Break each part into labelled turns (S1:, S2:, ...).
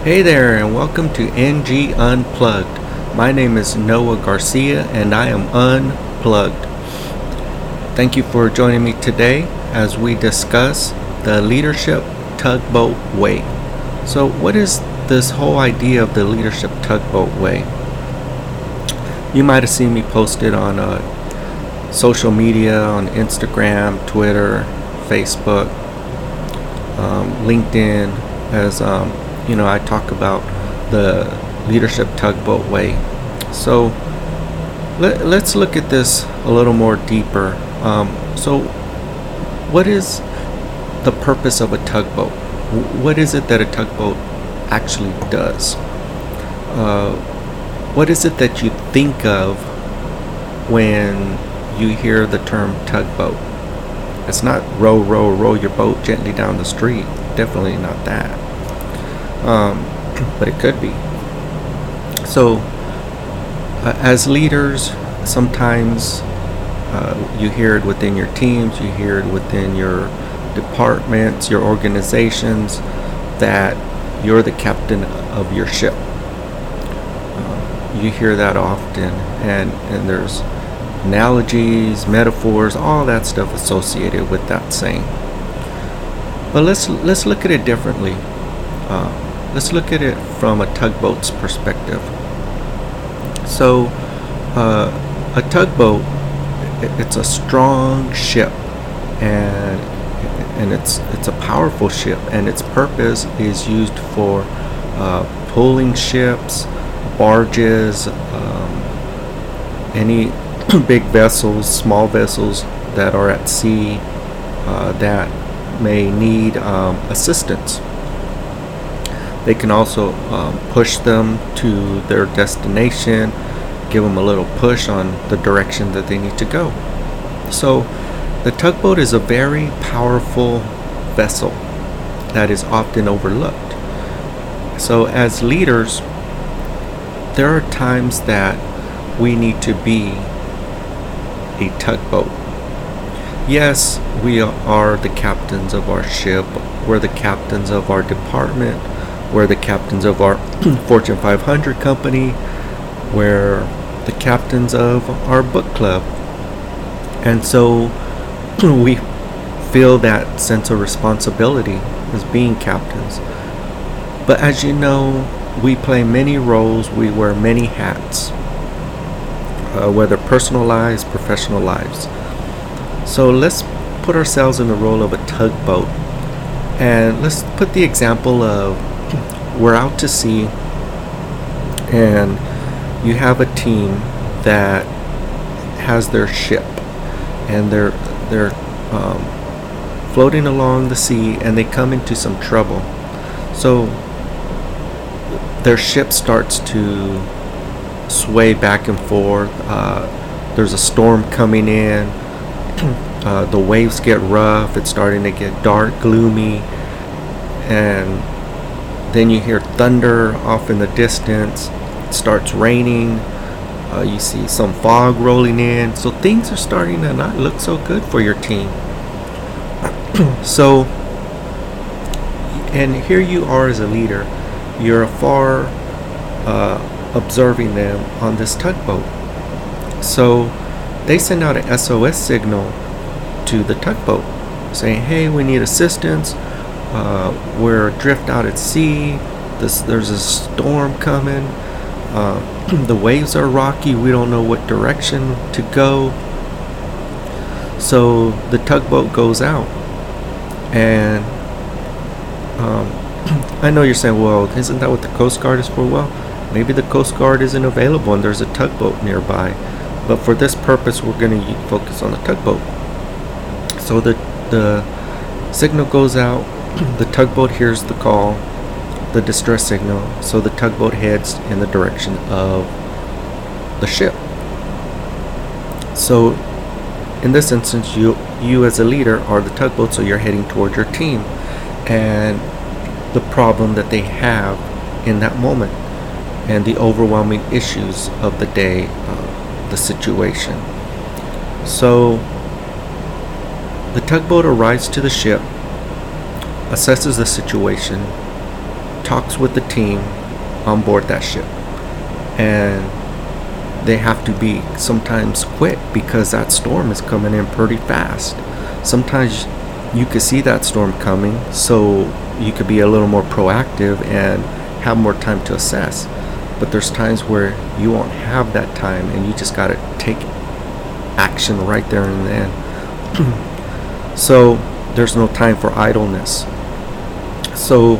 S1: Hey there, and welcome to NG Unplugged. My name is Noah Garcia, and I am unplugged. Thank you for joining me today as we discuss the leadership tugboat way. So, what is this whole idea of the leadership tugboat way? You might have seen me posted on social media, on Instagram, Twitter, Facebook, LinkedIn, as I talk about the leadership tugboat way. So let's look at this a little more deeper. So what is the purpose of a tugboat? What is it that a tugboat actually does? What is it that you think of when you hear the term tugboat? It's not row, row, row your boat gently down the street. Definitely not that. But it could be. So, as leaders, sometimes you hear it within your teams, you hear it within your departments, your organizations, that you're the captain of your ship. You hear that often, and there's analogies, metaphors, all that stuff associated with that saying. But let's look at it differently. Let's look at it from a tugboat's perspective. So, a tugboat, it's a strong ship, and it's a powerful ship, and its purpose is used for pulling ships, barges, any big vessels, small vessels that are at sea that may need assistance. They can also push them to their destination, give them a little push on the direction that they need to go. So the tugboat is a very powerful vessel that is often overlooked. So as leaders, there are times that we need to be a tugboat. Yes, we are the captains of our ship. We're the captains of our department. We're the captains of our Fortune 500 company. We're the captains of our book club. And so we feel that sense of responsibility as being captains. But as you know, we play many roles, we wear many hats, whether personal lives, professional lives. So let's put ourselves in the role of a tugboat. And let's put the example of we're out to sea, and you have a team that has their ship, and they're floating along the sea, and they come into some trouble. So their ship starts to sway back and forth. There's a storm coming in. The waves get rough. It's starting to get dark, gloomy, and then you hear thunder off in the distance. It starts raining. You see some fog rolling in. So things are starting to not look so good for your team. So, and here you are as a leader. You're afar observing them on this tugboat. So they send out an SOS signal to the tugboat saying, hey, we need assistance. We're adrift out at sea. There's a storm coming. The waves are rocky. We don't know what direction to go. So the tugboat goes out. And I know you're saying, well, isn't that what the Coast Guard is for? Well, maybe the Coast Guard isn't available and there's a tugboat nearby. But for this purpose, we're going to focus on the tugboat. So the signal goes out. The tugboat hears the call, the distress signal, so the tugboat heads in the direction of the ship. So in this instance, you as a leader are the tugboat, so you're heading toward your team and the problem that they have in that moment and the overwhelming issues of the day, the situation. So the tugboat arrives to the ship, assesses the situation, talks with the team on board that ship, and they have to be sometimes quick because that storm is coming in pretty fast. Sometimes you could see that storm coming, so you could be a little more proactive and have more time to assess. But there's times where you won't have that time, and you just got to take action right there and then. So there's no time for idleness. So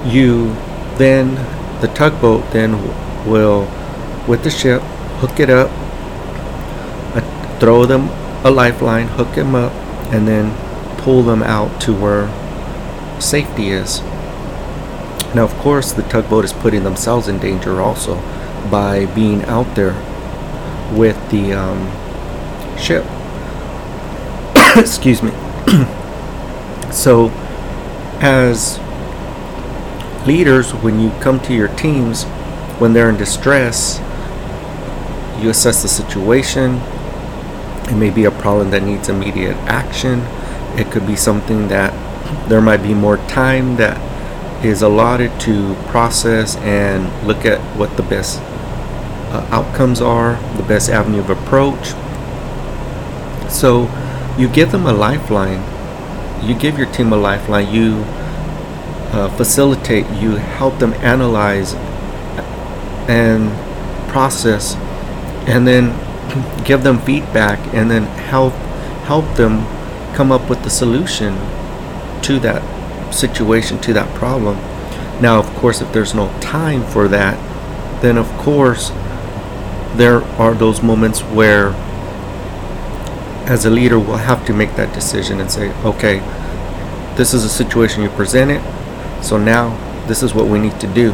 S1: the tugboat then will, with the ship, hook it up, throw them a lifeline, hook them up, and then pull them out to where safety is. Now, of course, the tugboat is putting themselves in danger also by being out there with the ship. Excuse me. So, as leaders, when you come to your teams, when they're in distress, you assess the situation. It may be a problem that needs immediate action. It could be something that there might be more time that is allotted to process and look at what the best outcomes are, the best avenue of approach. So you give them a lifeline. You give your team a lifeline. You facilitate. You help them analyze and process, and then give them feedback, and then help them come up with the solution to that situation, to that problem. Now, of course, if there's no time for that, then of course there are those moments where, as a leader, we'll have to make that decision and say, okay, this is a situation you presented, so now this is what we need to do.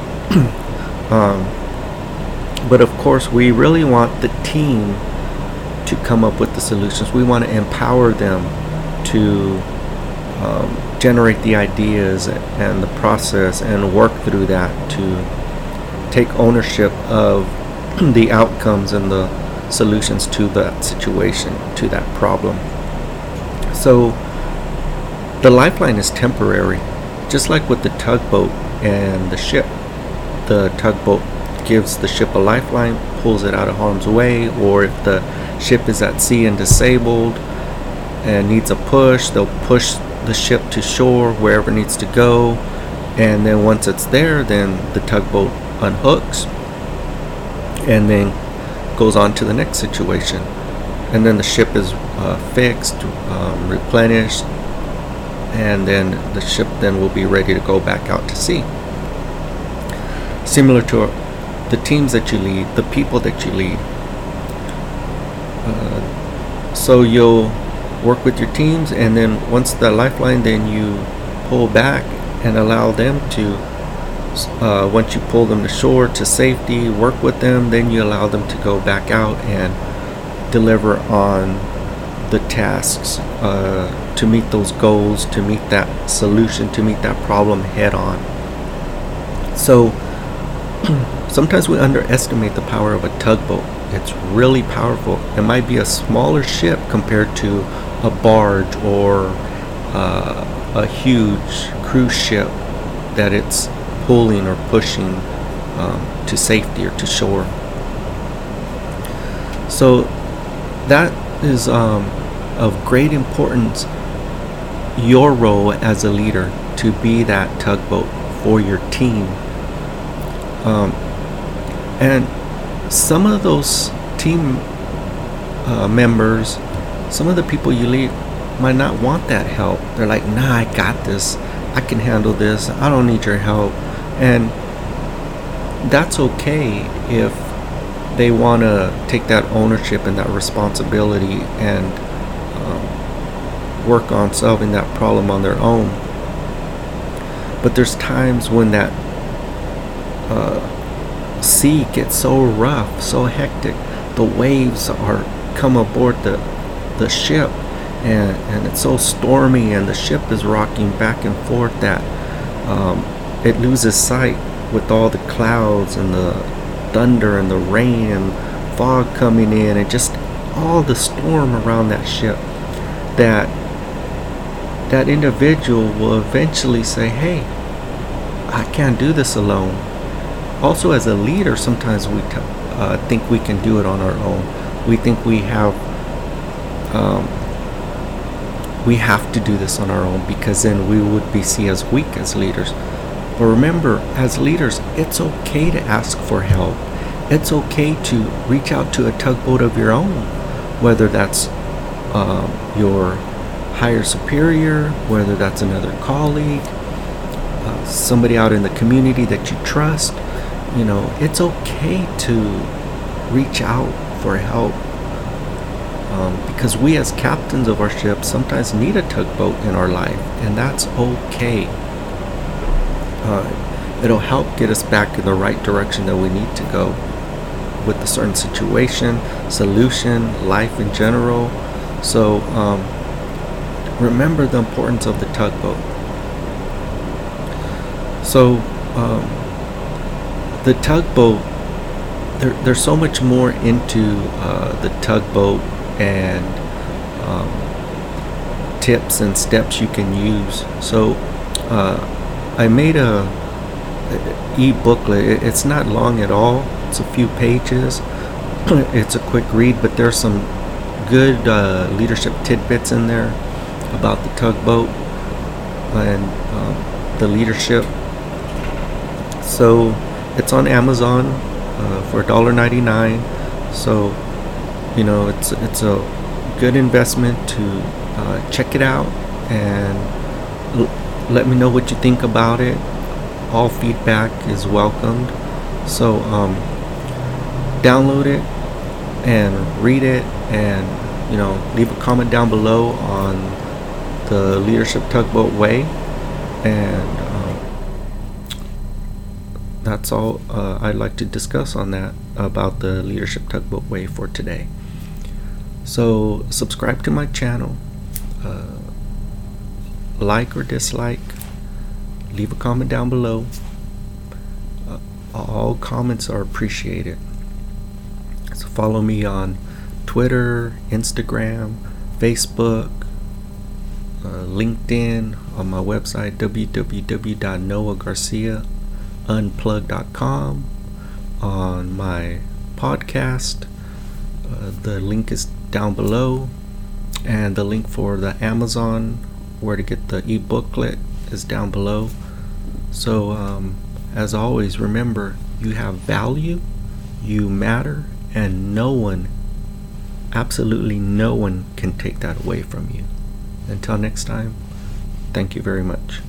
S1: But of course, we really want the team to come up with the solutions. We want to empower them to generate the ideas and the process and work through that, to take ownership of the outcomes and the solutions to that situation, to that problem. So the lifeline is temporary, just like with the tugboat and the ship. The tugboat gives the ship a lifeline, pulls it out of harm's way, or if the ship is at sea and disabled and needs a push, they'll push the ship to shore wherever it needs to go, and then once it's there, then the tugboat unhooks and then goes on to the next situation, and then the ship is fixed, replenished, and then the ship then will be ready to go back out to sea. Similar to the teams that you lead, the people that you lead. So you'll work with your teams, and then once the lifeline, then you pull back and allow them to, once you pull them to shore to safety, work with them, then you allow them to go back out and deliver on the tasks, to meet those goals, to meet that solution, to meet that problem head on. So sometimes we underestimate the power of a tugboat. It's really powerful. It might be a smaller ship compared to a barge or a huge cruise ship that it's pulling or pushing to safety or to shore. So that is of great importance, your role as a leader, to be that tugboat for your team. And some of those team members, some of the people you lead might not want that help. They're like, nah, I got this. I can handle this. I don't need your help. And that's okay if they want to take that ownership and that responsibility and work on solving that problem on their own. But there's times when that sea gets so rough, so hectic, the waves are come aboard the ship, and it's so stormy, and the ship is rocking back and forth that it loses sight with all the clouds and the thunder and the rain and fog coming in, and just all the storm around that ship, that individual will eventually say, hey, I can't do this alone. Also, as a leader, sometimes we think we can do it on our own. We think we have to do this on our own, because then we would be seen as weak as leaders. But remember, as leaders, it's okay to ask for help. It's okay to reach out to a tugboat of your own, whether that's your higher superior, whether that's another colleague, somebody out in the community that you trust. It's okay to reach out for help, because we as captains of our ship sometimes need a tugboat in our life, and that's okay. It'll help get us back in the right direction that we need to go with a certain situation, solution, life in general. So remember the importance of the tugboat. So the tugboat, there's so much more into the tugboat and tips and steps you can use. So I made a e-booklet. It's not long at all. It's a few pages. It's a quick read, but there's some good leadership tidbits in there about the tugboat and the leadership. So it's on Amazon for $1.99. So it's a good investment to check it out, and let me know what you think about it. All feedback is welcomed. So download it and read it, and leave a comment down below on the Leadership Tugboat Way. And that's all I'd like to discuss on that, about the Leadership Tugboat Way for today. So subscribe to my channel, like or dislike, leave a comment down below. All comments are appreciated. So follow me on Twitter, Instagram, Facebook, LinkedIn, on my website www.noahgarciaunplug.com, on my podcast. The link is down below, and the link for the Amazon, where to get the e-booklet, is down below. So as always, remember, you have value, you matter, and no one, absolutely no one, can take that away from you. Until next time, thank you very much.